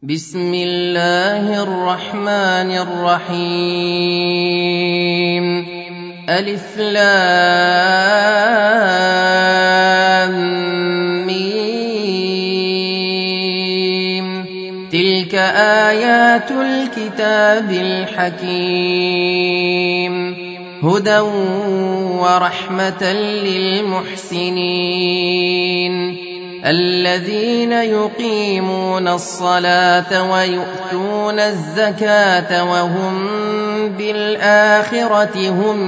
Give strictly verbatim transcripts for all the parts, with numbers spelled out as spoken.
بسم الله الرحمن الرحيم ألف لام ميم تلك آيات الكتاب الحكيم هدى ورحمة للمحسنين الذين يقيمون الصلاة ويؤتون الزكاة وهم بالآخرة هم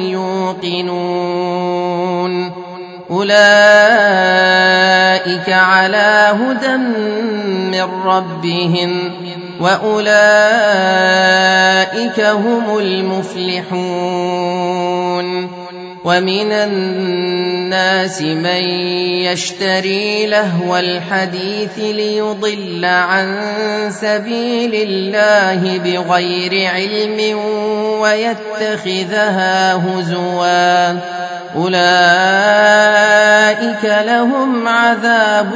يوقنون أولئك على هدى من ربهم وأولئك هم المفلحون ومن الناس من يشتري لهو الحديث ليضل عن سبيل الله بغير علم ويتخذها هزوا أولئك لهم عذاب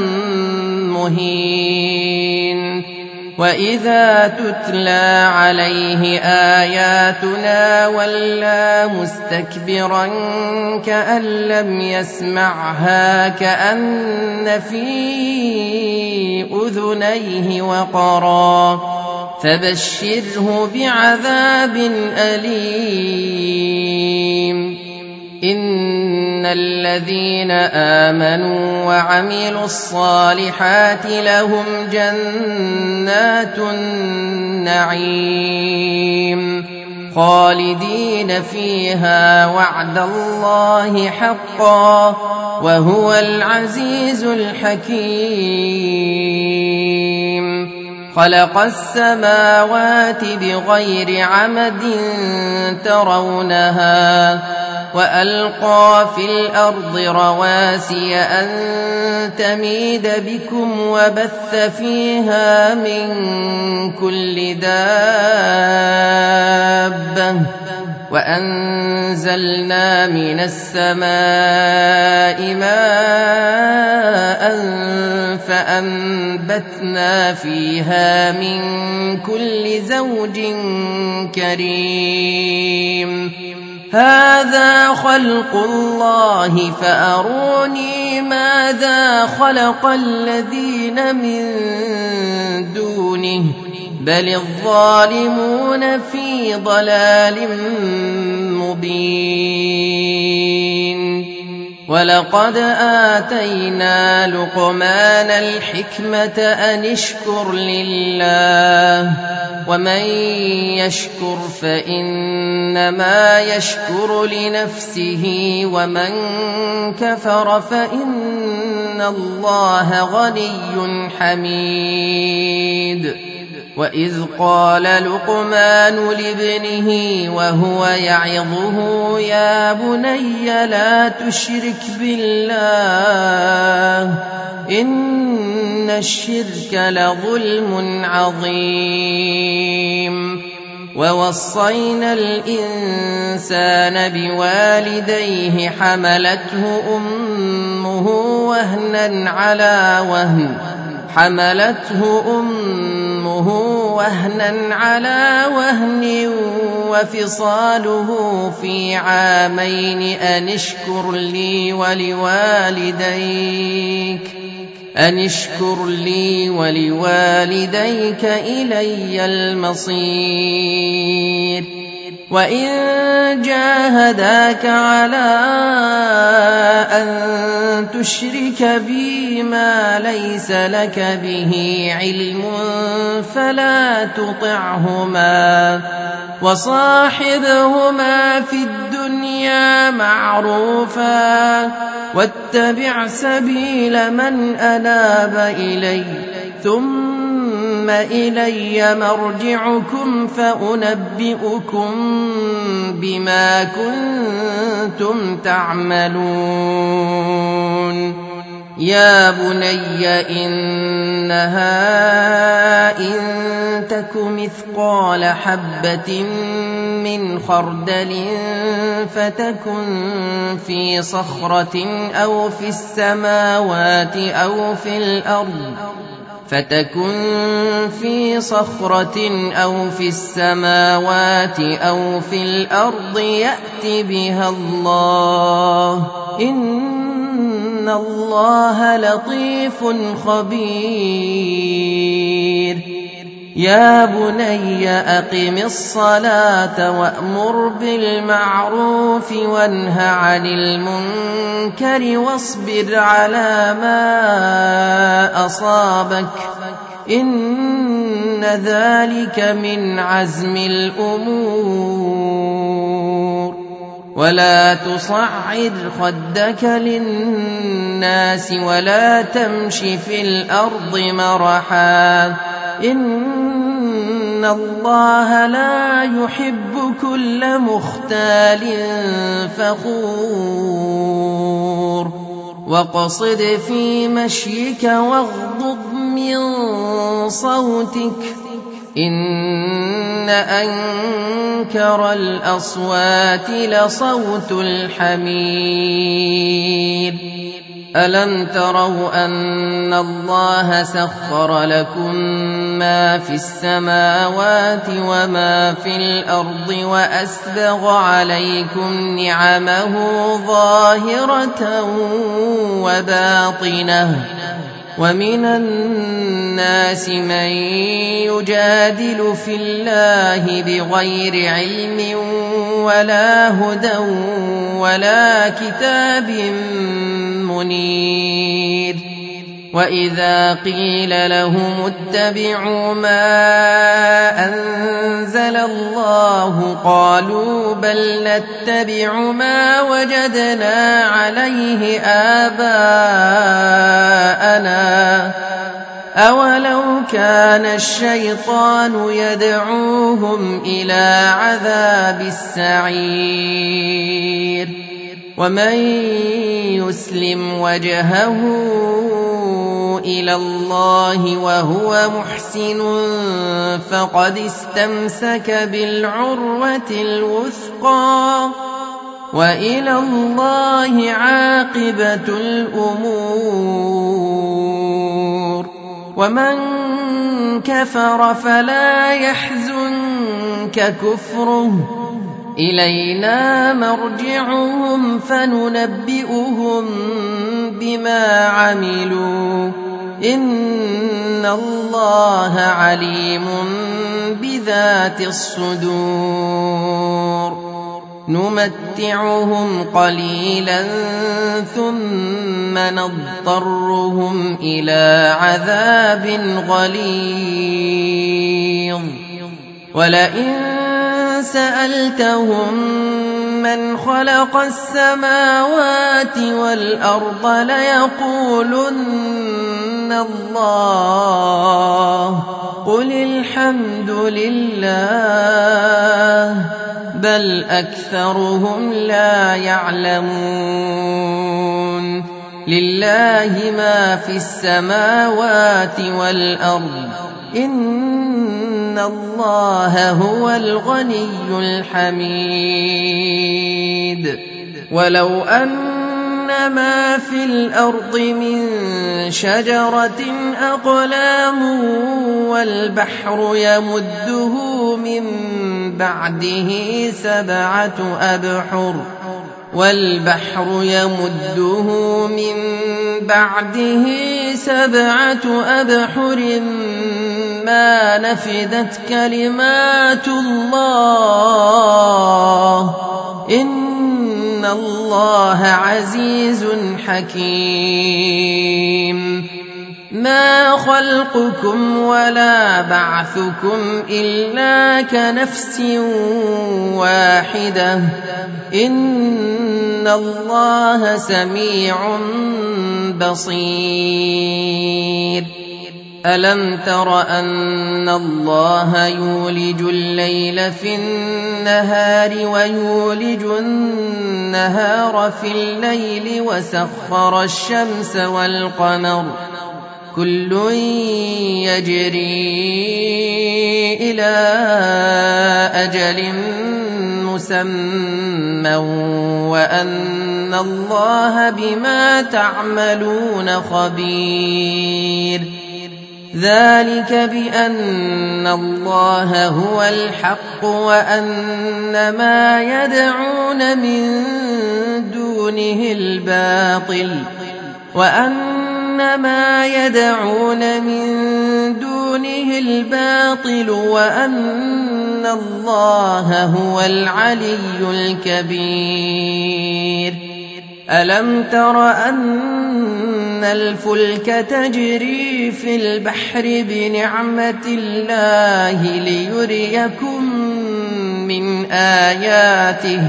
مهين وإذا تتلى عليه آياتنا ولى مستكبرا كأن لم يسمعها كأن في أذنيه وقرا فبشره بعذاب أليم إن الذين آمنوا وعملوا الصالحات لهم جنات النعيم خالدين فيها وعد الله حقا وهو العزيز الحكيم خلق السماوات بغير عمد ترونها وألقى في الأرض رواسي أن تميد بكم وبث فيها من كل دابة وأنزلنا من السماء ماء فأنبتنا فيها من كل زوج كريم هذا خلق الله فأروني ماذا خلق الذين من دونه بل الظالمون في ضلال مبين ولقد آتينا لقمان الحكمة أن اشكر لله ومن يشكر فإنما يشكر لنفسه ومن كفر فإن الله غني حميد وإذ قال لقمان لابنه وهو يعظه يا بني لا تشرك بالله إن الشرك لظلم عظيم ووصينا الإنسان بوالديه حملته أمه وهنا على وهن حملته أمه وهنا على وهن وفصاله في عامين أن اشكر لي ولوالديك أن اشكر لي ولوالديك إلي المصير وإن جاهداك على أن تشرك بي ما ليس لك به علم فلا تطعهما وصاحبهما في الدنيا معروفا واتبع سبيل من أناب إلي ثم إلي مرجعكم فأنبئكم بما كنتم تعملون يا بني إنها إن تك مثقال حبة من خردل فتكن في صخرة أو في السماوات أو في الأرض فتكن في صخرة أو في السماوات أو في الأرض يأت بها الله إن الله لطيف خبير يا بني أقم الصلاة وأمر بالمعروف وانه عن المنكر واصبر على ما أصابك إن ذلك من عزم الأمور ولا تصعر خدك للناس ولا تمش في الأرض مرحا إن الله لا يحب كل مختال فخور واقصد في مشيك واغضض من صوتك إن أنكر الأصوات لصوت الحمير ألم تروا أن الله سخر لكم ما في السماوات وما في الأرض وأسبغ عليكم نعمه ظاهرة وباطنة ومن الناس من يجادل في الله بغير علم ولا هدى ولا كتاب منير وإذا قيل لهم اتبعوا ما أنزل الله قالوا بل نتبع ما وجدنا عليه آباءنا أولو كان الشيطان يدعوهم إلى عذاب السعير ومن يسلم وجهه إلى الله وهو محسن فقد استمسك بالعروة الوثقى وإلى الله عاقبة الأمور ومن كفر فلا يحزنك كفره إلينا مرجعهم فننبئهم بما عملوا إن الله عليم بذات الصدور نمتعهم قليلا ثم نضطرهم إلى عذاب غليظ ولئن سألتهم من خلق السماوات والأرض ليقولن الله قل الحمد لله بل أكثرهم لا يعلمون لله ما في السماوات والأرض إن الله هو الغني الحميد ولو أن ما في الأرض من شجرة أقلام والبحر يمده من بعده سبعة أبحر والبحر يمده من بعده سبعة أبحر ما نفدت كلمات الله إن الله عزيز حكيم ما خلقكم ولا بعثكم إلا كنفس واحدة إن الله سميع بصير ألم تر أن الله يولج الليل في النهار ويولج النهار في الليل وسخر الشمس والقمر كل يجري إلى أجل مسمى وأن الله بما تعملون خبير ذلك بأن الله هو الحق وأن ما يدعون من دونه الباطل وأن ما يدعون من دونه الباطل وأن الله هو العلي الكبير. ألم تر أن الفلك تجري في البحر بنعمة الله ليريكم من آياته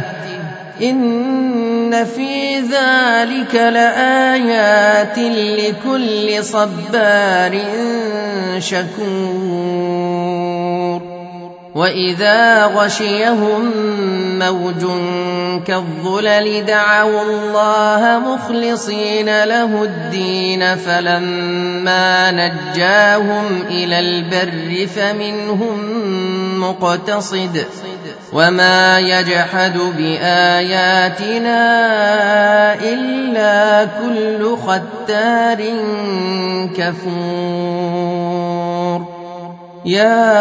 إن في ذلك لآيات لكل صبار شكور. وإذا غشيهم موج كالظلل دعوا الله مخلصين له الدين فلما نجاهم إلى البر فمنهم مقتصد وما يجحد بآياتنا إلا كل ختار كفور. يا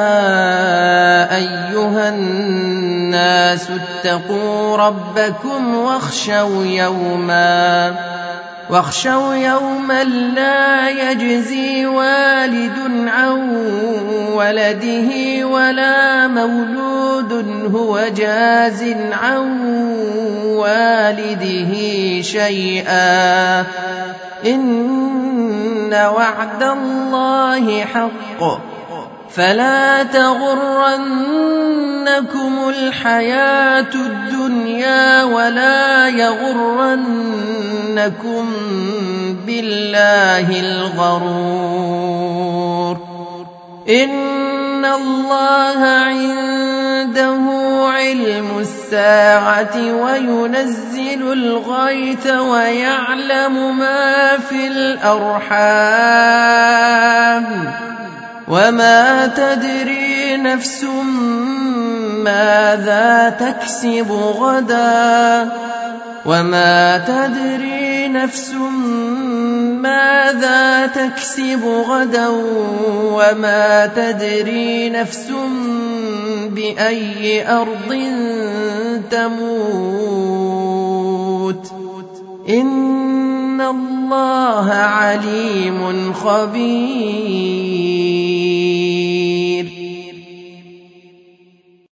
أيها الناس اتقوا ربكم واخشوا يوما واخشوا يوما لا يجزي والد عن ولده ولا مولود هو جاز عن والده شيئا إن وعد الله حق فلا تغرنكم الحياة الدنيا ولا يغرنكم بالله الغرور. إن الله عنده علم الساعة وينزل الغيث ويعلم ما في الأرحام وما تدري نفس ماذا تكسب غدا وما تدري نفس ماذا تكسب غدا وما تدري نفس بأي أرض تموت إن الله عليم خبير.